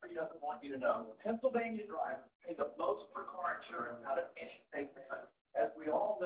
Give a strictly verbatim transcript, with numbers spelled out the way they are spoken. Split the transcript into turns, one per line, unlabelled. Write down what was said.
he doesn't want you to know. Pennsylvania drivers pay the most for car insurance out of any state. As we all know.